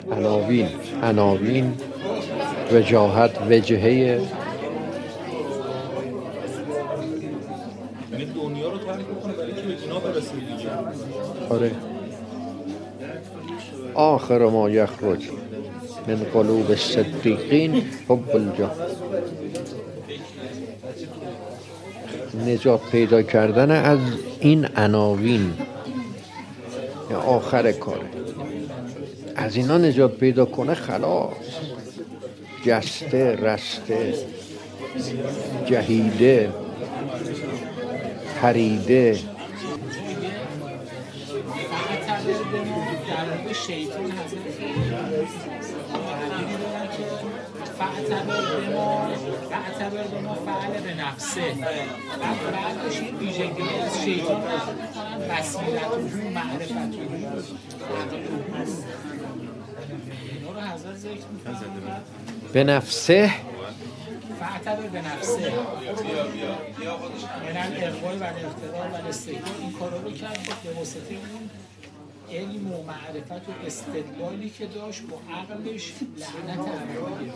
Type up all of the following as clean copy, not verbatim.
عناوین وجاهت وجهه. یعنی دنیا رو ترک بکنه برای که به اینا برسه دیگه. آره. آخر ما یخرج من قلوب الصدیقین حب الجاه. نجات پیدا کردن از این عناوین آخر کاره. از اینا نجات پیدا کنه خلاص. جسته رسته جهیده پریده. شیطان فاعتبر به ما فعل به نفسه بعدش این ویژگی از شیطان بصیرت و معرفت اینا رو حضرت ذکر می‌کنن. به نفسه فاعتبر به نفسه من الاغوای و الاختراع و الاستقلال این کارا رو کرد به واسطه اون علم و معرفت و استدلالی که داشت با عقلش لعنت ابراهیم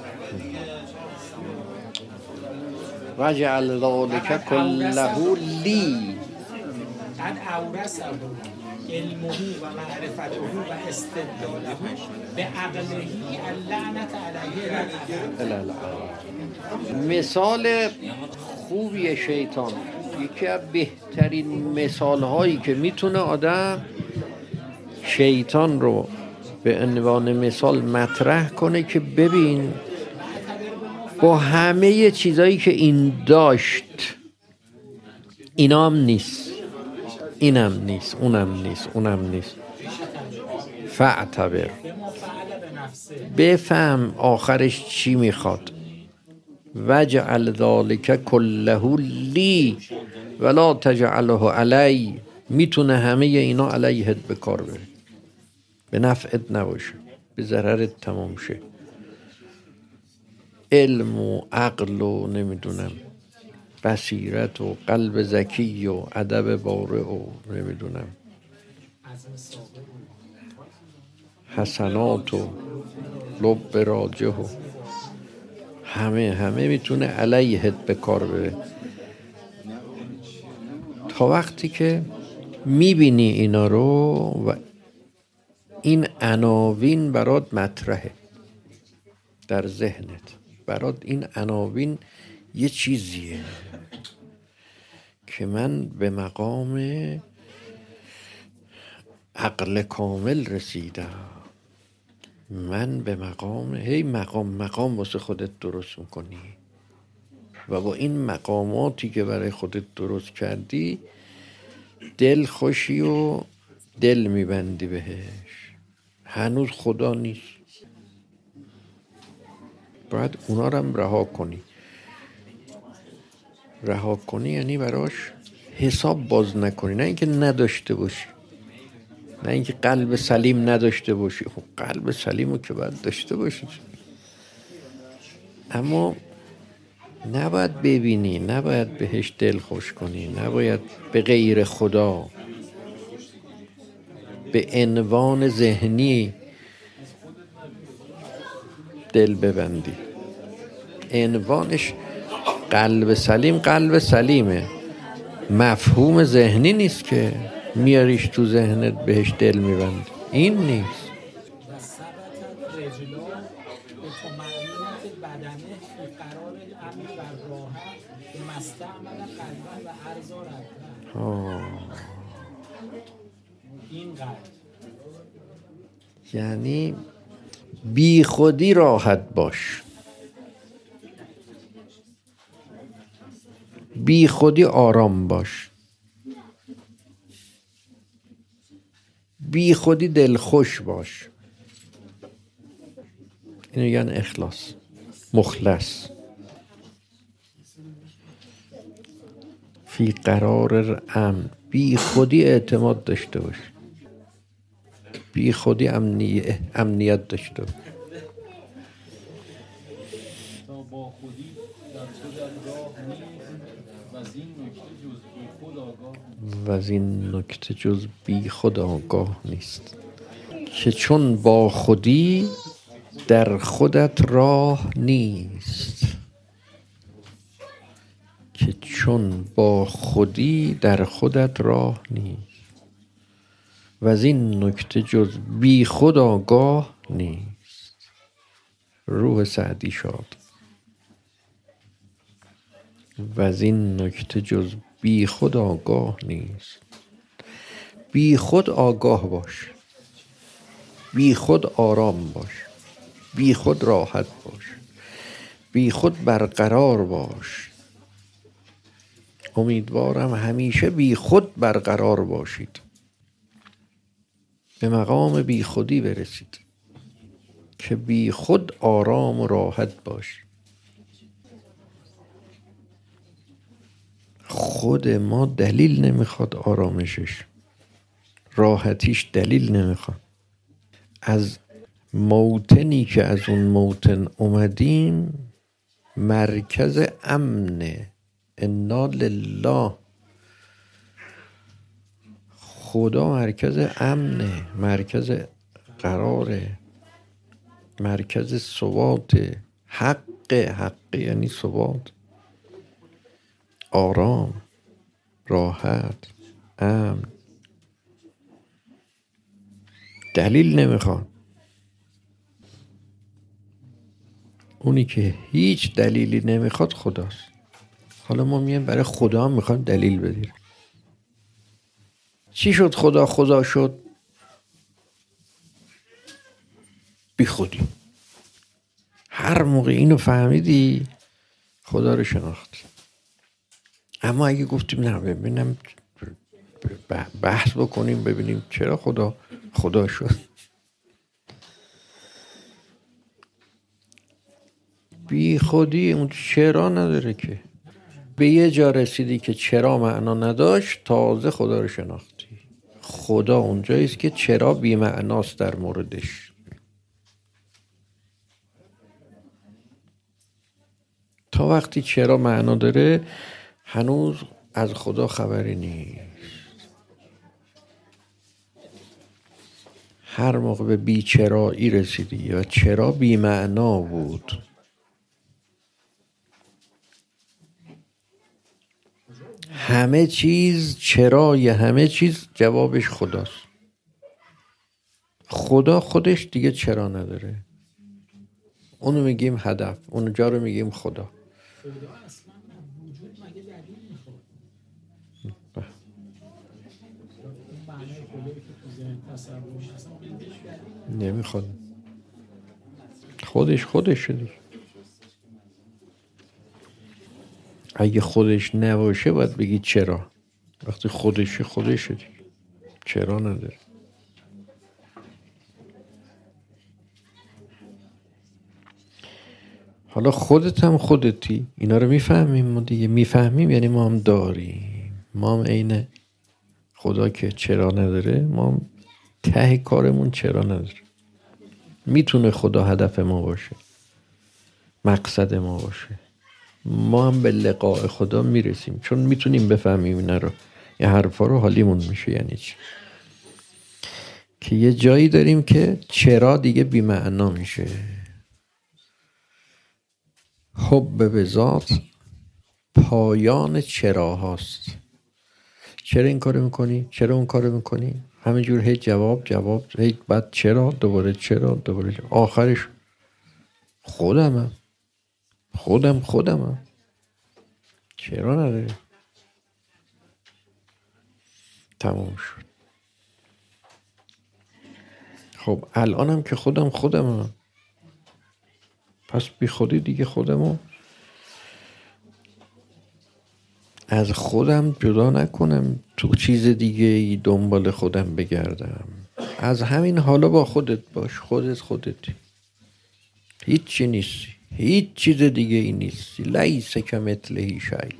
وجعل ذلک کله لی قد اورثه علمه و معرفته و استدلاله به عقله اللعنت علیه. مثال خوبی شیطان، یکی از بهترین مثال هایی که میتونه آدم شیطان رو به عنوان مثال مطرح کنه که ببین با همه چیزایی که این داشت اینا هم نیست، اینم نیست، اونم نیست. فاعتبر، بفهم آخرش چی میخواد. وجعل ذلک کله لی ولا تجعله علی. میتونه همه اینا علیهت به کار بره، به نفعت نباشه، به ضررت تمام شه. علم و عقل و نمیدونم بصیرت و قلب ذکی و ادب بارع و نمیدونم حسنات و لب راجح و همه میتونه علیهت به کار بره. تا وقتی که میبینی اینا رو و این عناوین برات مطرحه در ذهنت، برات این عناوین یه چیزیه که من به مقام عقل کامل رسیدم، من به مقام مقام واسه خودت درست میکنی و با این مقاماتی که برای خودت درست کردی دل خوشی و دل میبندی بهش. هنوز خدا نیست، باید اونا رو هم رها کنی یعنی براش حساب باز نکنی، نه اینکه نداشته باشی، نه اینکه قلب سلیم نداشته باشی. خب قلب سلیم رو که باید داشته باشی، اما نباید ببینی، نباید بهش دل خوش کنی، نباید به غیر خدا به عنوان ذهنی دل ببندی. عنوانش قلب سلیمه، مفهوم ذهنی نیست که میاریش تو ذهنت بهش دل میبندی، این نیست. یعنی بی خودی راحت باش، بی خودی آرام باش، بی خودی دلخوش باش. اینو یعنی اخلاص، مخلص، فی قرار امن. بی خودی اعتماد داشته باش، بی خودی امنیت داشته باش. و از این نکته جز بی خود آگاه نیست. که چون با خودی در خودت راه نیست. که چون با خودی در خودت راه نیست. و از این نکته جز بی خود آگاه نیست. روح سعدی شاد. و از این نکته جز بی خود آگاه نیست. بی خود آگاه باش، بی خود آرام باش، بی خود راحت باش، بی خود برقرار باش. امیدوارم همیشه بی خود برقرار باشید. به مقام بی خودی برسید که بی خود آرام و راحت باش. خود ما دلیل نمیخواد آرامشش، راحتیش دلیل نمیخواد. از موطنی که از اون موطن اومدیم مرکز امنه. انا لله. خدا مرکز امنه، مرکز قراره، مرکز ثبات. حق یعنی ثبات، آرام، راحت، امن. دلیل نمیخواد. اونی که هیچ دلیلی نمیخواد خداست. حالا ما میایم برای خدا هم میخوایم دلیل بدیم. چی شد خدا شد؟ بی خودی. هر موقع اینو فهمیدی خدا رو شناختی. اما اگه گفتیم نه ببینم بحث بکنیم ببینیم چرا خدا شد، بی خودی اون چرا نداره که. به یه جا رسیدی که چرا معنا نداشت تازه خدا رو شناختی. خدا اونجاییست که چرا بی معناست در موردش. تا وقتی چرا معنا داره هنوز از خدا خبری نیست. هر موقع به بی چرایی رسیدی یا چرا بی معنا بود، همه چیز چرای همه چیز جوابش خداست. خدا خودش دیگه چرا نداره. اونو میگیم هدف، اونجا رو میگیم خدا. خدا اصلا وجود مگه دلیل میخواد؟ اون معنی خدایی که تو ذهن تصورش اصلا دلیل نمیخواد. خودش دیگه. اگه خودش نباشه باید بگی چرا. وقتی خودشه دیگه چرا نداره. حالا خودت هم خودتی. اینا رو میفهمیم ما دیگه. میفهمیم یعنی ما هم داریم. ما هم عین خدا که چرا نداره، ما هم ته کارمون چرا نداره. میتونه خدا هدف ما باشه، مقصد ما باشه. ما هم به لقاء خدا میرسیم چون میتونیم بفهمیم اینا رو. یه حرفا رو حالیمون میشه. یعنی چی؟ که یه جایی داریم که چرا دیگه بی معنا میشه. حب به ذات پایان چرا هاست. چرا این کارو میکنی؟ چرا اون کارو میکنی؟ همینجور هی جواب هی بعد چرا دوباره چرا آخرش خودم چرا نداره. تموم شد. خب الانم که خودم پس بی خودی دیگه خودمو از خودم جدا نکنم تو چیز دیگه ای دنبال خودم بگردم. از همین حالا با خودت باش. خودتی. هیچی نیستی. هیچ چیز دیگه ای نیستی. لیس کمثله شیء.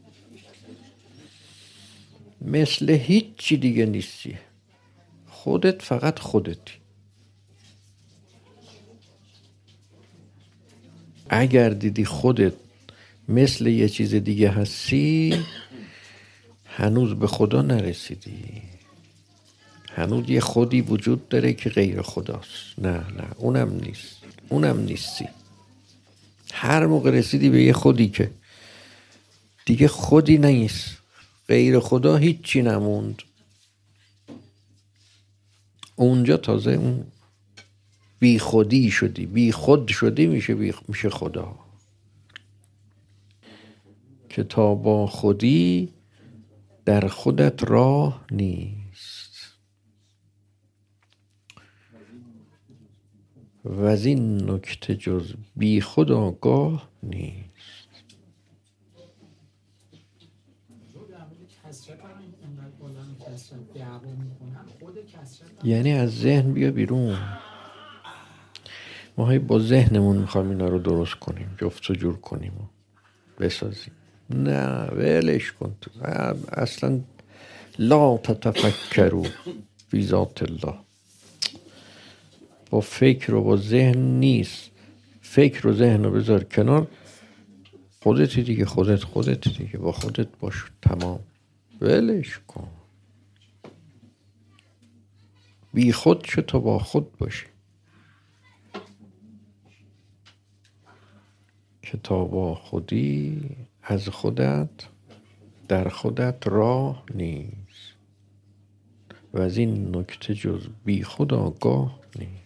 مثل هیچ چی دیگه نیستی. خودت فقط خودتی. اگر دیدی خودت مثل یه چیز دیگه هستی هنوز به خدا نرسیدی. هنوز یه خودی وجود داره که غیر خداست. نه اونم نیستی. هر موقع رسیدی به یه خودی که دیگه خودی نیست، غیر خدا هیچی نموند، اونجا تازه اون بی خودی شدی، بی خود شدی، میشه خدا. که تا با خودی در خودت راه نیست، و از این نکته جز بی خود آگاه نیست. یعنی از ذهن بیا بیرون. ما با ذهنمون میخوایم اینا رو درست کنیم، جفت و جور کنیم و بسازیم. نه ولش کن تو. اصلا لا تتفکروا فی ذات الله. با فکر و با ذهن نیست. فکر و ذهن رو بذار کنار، خودتی دیگه، خودتی دیگه، با خودت باش، تمام. ولش کن. بی خود شو تا با خود باشی. که تا با خودی از خودت در خودت راه نیست، و از این نکته جز بی خود آگاه نیست.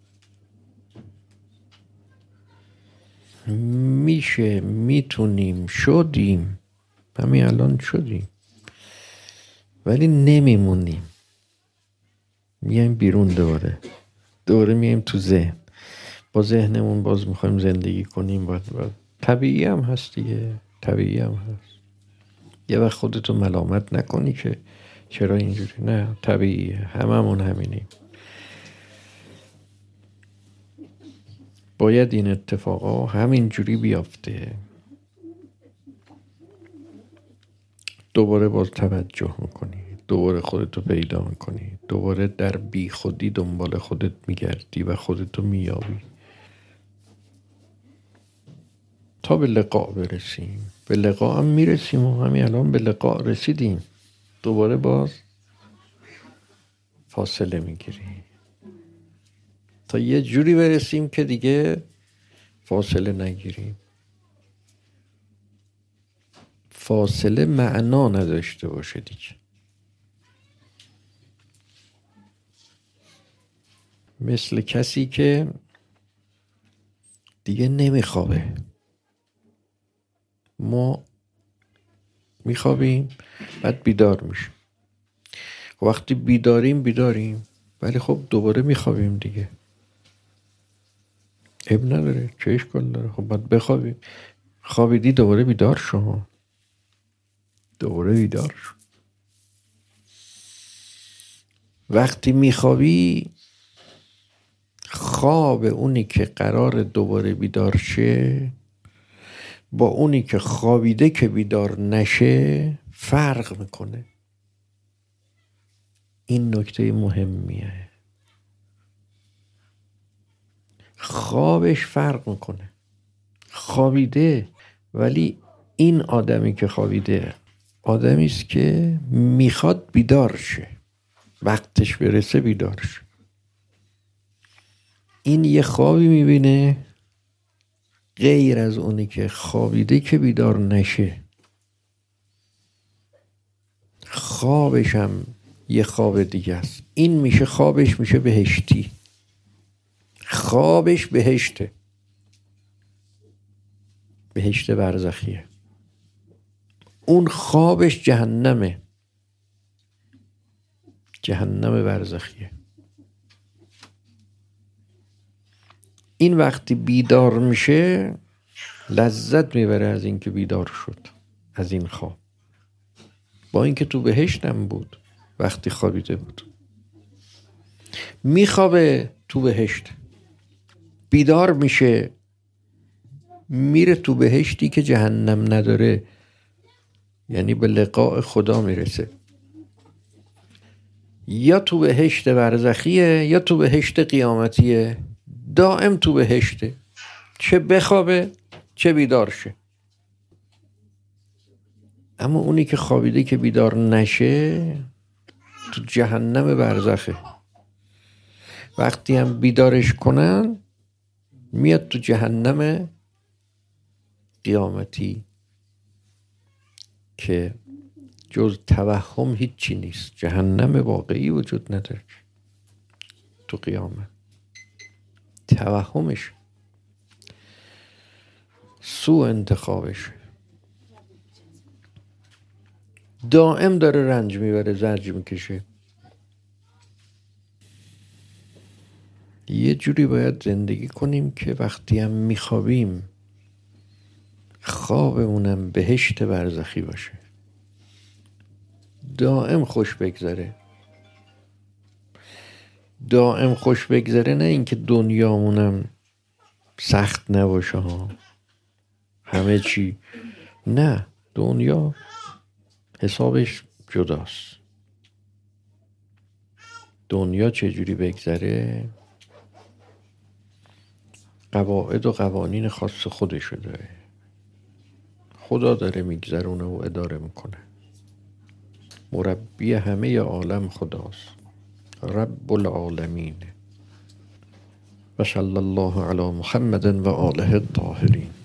میشه، میتونیم، شدیم، همین الان شدیم، ولی نمیمونیم. میایم بیرون، دوباره میایم تو ذهن. با ذهنمون باز میخوایم زندگی کنیم. باید طبیعی هم هست دیگه، طبیعی هم هست. یه وقت خودتو ملامت نکنی که چرا اینجوری. نه، طبیعیه، هممون همینیم. باید این اتفاقا همینجوری بیافته. دوباره باز توجه میکنی، دوباره خودتو پیدا میکنی، دوباره در بی خودی دنبال خودت میگردی و خودتو میابی تا به لقاء برسیم. به لقاء هم میرسیم و همین الان به لقاء رسیدیم. دوباره باز فاصله میگیریم تا یه جوری برسیم که دیگه فاصله نگیریم. فاصله معنا نداشته باشه دیگه. مثل کسی که دیگه نمیخوابه. ما میخوابیم بعد بیدار میشیم. وقتی بیداریم ولی خب دوباره میخوابیم دیگه. اب نداره، چه اشکال داره؟ خب باید بخوابیم. خوابیدی دوباره بیدار شو. وقتی میخوابی، خواب اونی که قرار دوباره بیدار شه با اونی که خوابیده که بیدار نشه فرق میکنه. این نکته مهمیه. خوابش فرق میکنه. خوابیده، ولی این آدمی که خوابیده آدمی است که میخواد بیدار شه، وقتش برسه بیدار شه. این یه خوابی میبینه غیر از اونی که خوابیده که بیدار نشه. خوابش هم یه خواب دیگه است. این میشه خوابش میشه بهشتی. خوابش بهشته، بهشت برزخیه. اون خوابش جهنمه، جهنم برزخیه. این وقتی بیدار میشه لذت میبره از اینکه بیدار شد از این خواب، با اینکه تو بهشتم بود وقتی خوابیده بود. میخوابه تو بهشت، بیدار میشه میره تو بهشتی که جهنم نداره، یعنی به لقاء خدا میرسه. یا تو بهشت برزخیه یا تو بهشت قیامتیه. دائم تو بهشته، چه بخوابه چه بیدار شه. اما اونی که خوابیده که بیدار نشه تو جهنم برزخه. وقتی هم بیدارش کنن میاد تو جهنم قیامتی که جز توهم هیچی نیست. جهنم واقعی وجود نداره تو قیامت، توهمش، سوء انتخابش، دائم داره رنج میبره، زرج میکشه. یه جوری باید زندگی کنیم که وقتی هم میخوابیم خوابمونم بهشت برزخی باشه، دائم خوش بگذره. دائم خوش بگذره، نه اینکه دنیامونم سخت نباشه ها، همه چی، نه، دنیا حسابش جداست. دنیا چجوری بگذره قواعد و قوانین خاص خودشو داره، خدا داره میگذرونه و اداره میکنه. مربی همه عالم خداست، رب العالمین. و صلی الله علی محمد و آله الطاهرین.